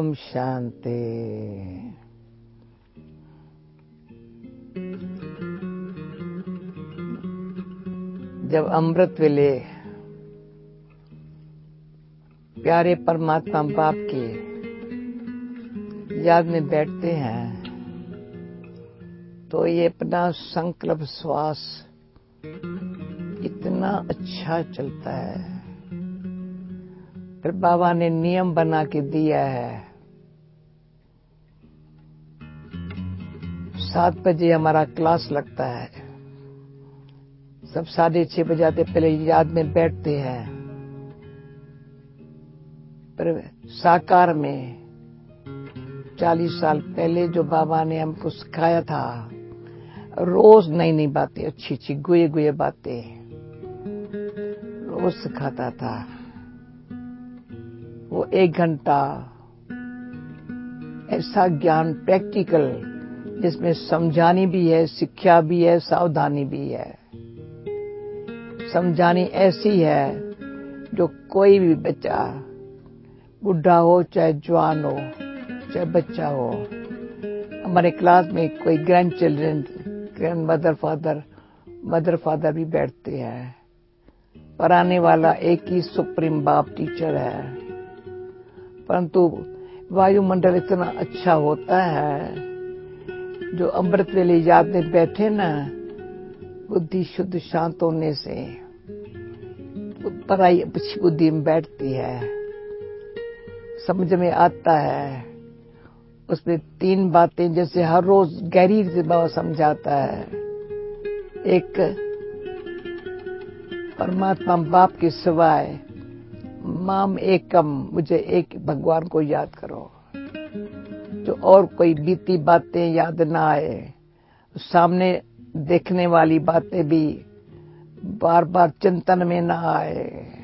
ओम शांति। जब अमृत वेले प्यारे परमात्मा बाप की याद में बैठते हैं तो ये अपना संकल्प श्वास इतना अच्छा चलता है। फिर बाबा ने नियम बना के दिया है, 7 बजे हमारा क्लास लगता है। सब 6:30 बजाते पहले याद में बैठते हैं। पर साकार में 40 साल पहले जो बाबा ने हमको सिखाया था, रोज नई नई बातें, अच्छी अच्छी गुए गुए बातें रोज सिखाता था। वो 1 घंटा ऐसा ज्ञान प्रैक्टिकल, जिसमें समझानी भी है, शिक्षा भी है, सावधानी भी है। समझानी ऐसी है जो कोई भी बच्चा, बुढ़ा हो चाहे जवान हो चाहे बच्चा हो। हमारे क्लास में कोई grand children, grand mother father भी बैठते हैं। पढ़ाने वाला एक ही सुप्रीम बाप टीचर है। परंतु वायुमंडल इतना अच्छा होता है, जो अमृत वेले याद में बैठे ना, बुद्धि शुद्ध शांत होने से पढ़ाई अच्छी बुद्धि में बैठती है, समझ में आता है। उसमें 3 बातें जैसे हर रोज गहरी से बाबा समझाता है। एक, परमात्मा बाप के सिवाय माम एकम, मुझे एक भगवान को याद करो। जो और कोई बीती बातें याद ना आए, सामने देखने वाली बातें भी बार बार चिंतन में ना आए,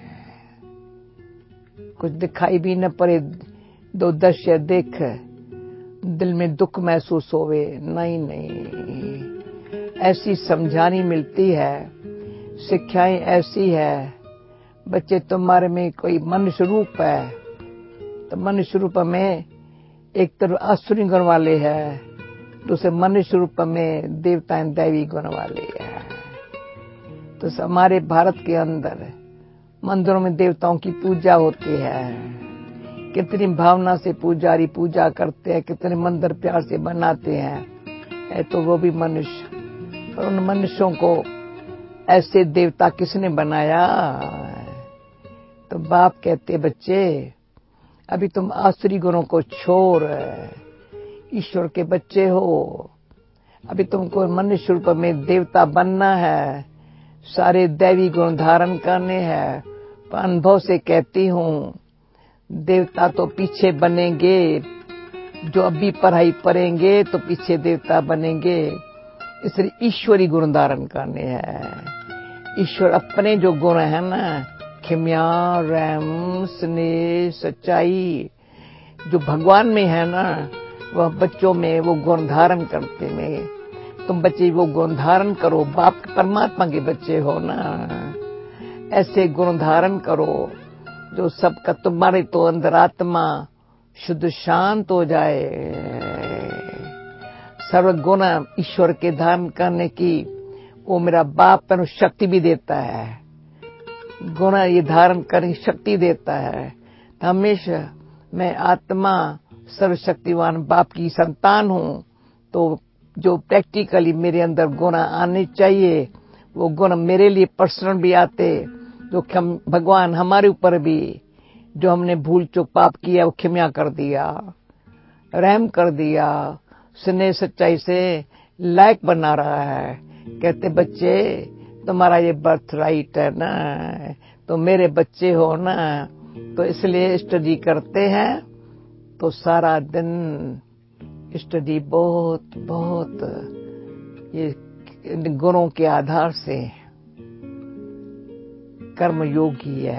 कुछ दिखाई भी न पड़े, 2 दृश्य देख दिल में दुख महसूस होवे, नहीं, ऐसी समझानी मिलती है। शिक्षाएं ऐसी है, बच्चे तुम्हारे में कोई मनुष्य रूप है तो मनुष्य रूप में एक तरफ आसुरी गुण वाले है, दूसरे मनुष्य रूप में देवता दैवी गुण वाले है। तो हमारे भारत के अंदर मंदिरों में देवताओं की पूजा होती है। कितनी भावना से पुजारी पूजा करते हैं, कितने मंदिर प्यार से बनाते हैं। है तो वो भी मनुष्य, पर उन मनुष्यों को ऐसे देवता किसने बनाया? तो बाप कहते, बच्चे अभी तुम आसुरी गुणों को छोड़ ईश्वर के बच्चे हो। अभी तुमको मनुष्य रूप में देवता बनना है, सारे दैवी गुण धारण करने हैं। पर अनुभव से कहती हूँ, देवता तो पीछे बनेंगे, जो अभी पढ़ाई पढ़ेंगे तो पीछे देवता बनेंगे। इसलिए ईश्वरी गुण धारण करने हैं। ईश्वर अपने जो गुण है ना, क्षमा, रहम, स्नेह, सच्चाई, जो भगवान में है ना, वह बच्चों में वो गुण धारण करते में। तुम बच्चे वो गुण धारण करो, बाप परमात्मा के बच्चे हो ना, ऐसे गुण धारण करो जो सबका तुम्हारे तो अंतरात्मा शुद्ध शांत हो जाए। सर्वगुण ईश्वर के धारण करने की वो मेरा बाप तनु शक्ति भी देता है, गुण ये धारण करने की शक्ति देता है। हमेशा मैं आत्मा सर्वशक्तिवान बाप की संतान हूँ, तो जो प्रैक्टिकली मेरे अंदर गुण आने चाहिए, वो गुण मेरे लिए पर्सनल भी आते। जो भगवान हमारे ऊपर भी जो हमने भूल चूक पाप किया वो क्षमा कर दिया, रहम कर दिया, स्नेह सच्चाई से लायक बना रहा है। कहते बच्चे तुम्हारा ये बर्थ राइट है ना, तो मेरे बच्चे हो ना, तो इसलिए स्टडी करते हैं। तो सारा दिन स्टडी बहुत बहुत ये गुणों के आधार से कर्म योगी है,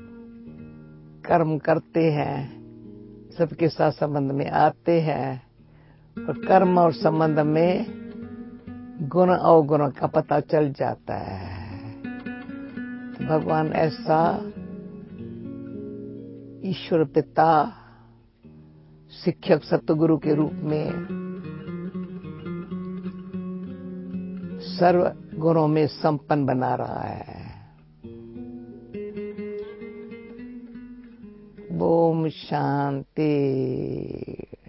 कर्म करते हैं, सबके साथ संबंध में आते हैं, और कर्म और संबंध में गुण अवगुण का पता चल जाता है। तो भगवान ऐसा ईश्वर पिता शिक्षक सतगुरु के रूप में सर्व गुणों में संपन्न बना रहा है। ओम शांति।